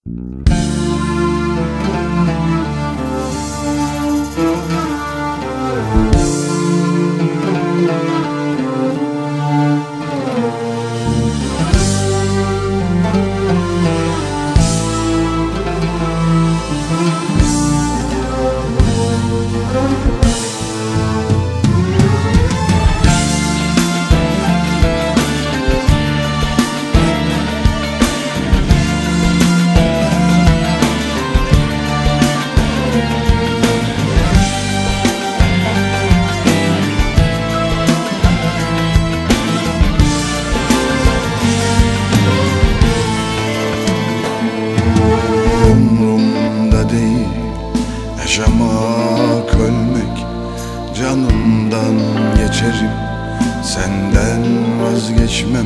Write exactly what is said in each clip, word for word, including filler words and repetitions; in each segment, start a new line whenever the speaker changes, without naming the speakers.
Yaşamak, ölmek, canımdan geçerim, senden vazgeçmem.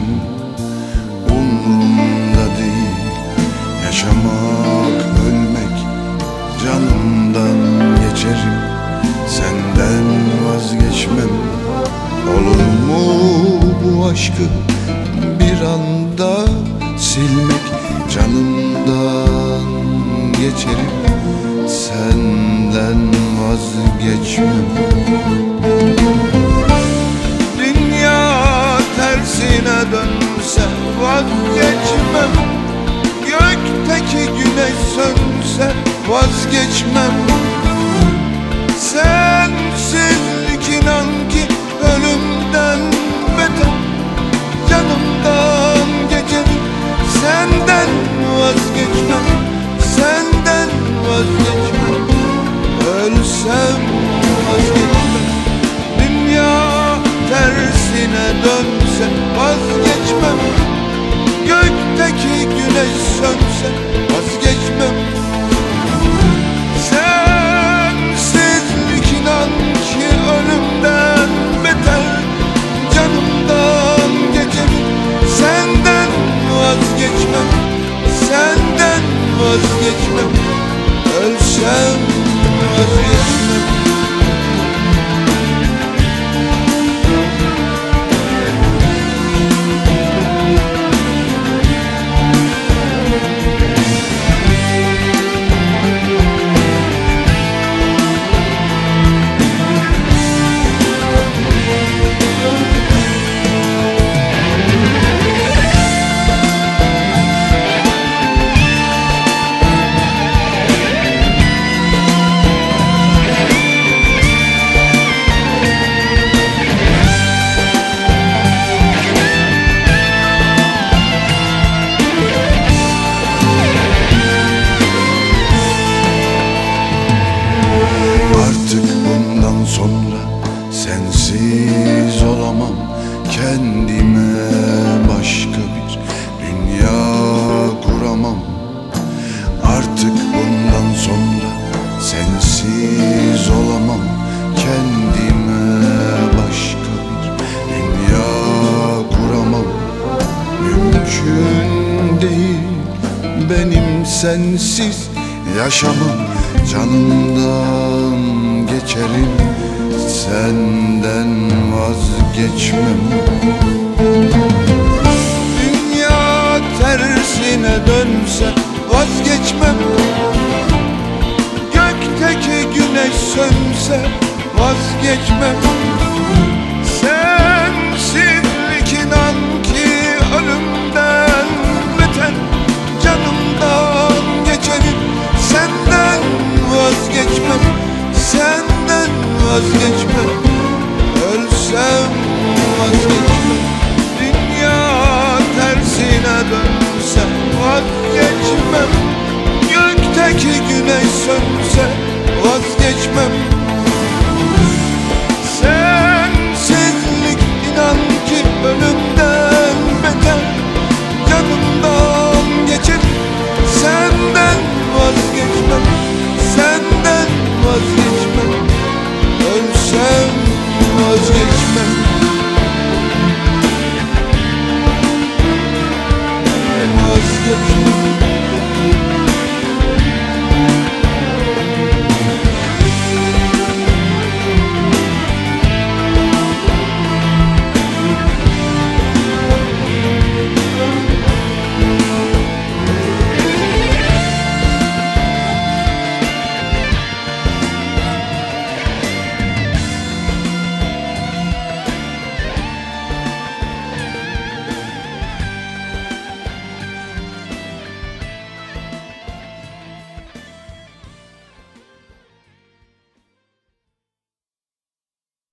Umrumda değil, yaşamak, ölmek, canımdan geçerim, senden vazgeçmem. Olur mu bu aşkı bir anda silmek, canımdan geçerim, senden vazgeçmem. Dünya tersine dönse vazgeçmem, gökteki güneş sönse vazgeçmem. Sensizlik inan ki ölümden beter, canımdan geçerim, senden vazgeçmem, senden vazgeçmem. Ölsem vazgeçmem, dünya tersine dönse vazgeçmem, gökteki güneş sönse vazgeçmem. Sensizlik inan ki ölümden beter, canımdan geçerim, senden vazgeçmem, senden vazgeçmem. Ölsem vazgeçmem. Sonra sensiz olamam, kendime başka bir dünya kuramam. Artık bundan sonra sensiz olamam, kendime başka bir dünya kuramam. Mümkün değil benim sensiz yaşamam, canımdan geçerim, senden vazgeçmem. Dünya tersine dönse vazgeçmem, gökteki güneş sönse vazgeçmem.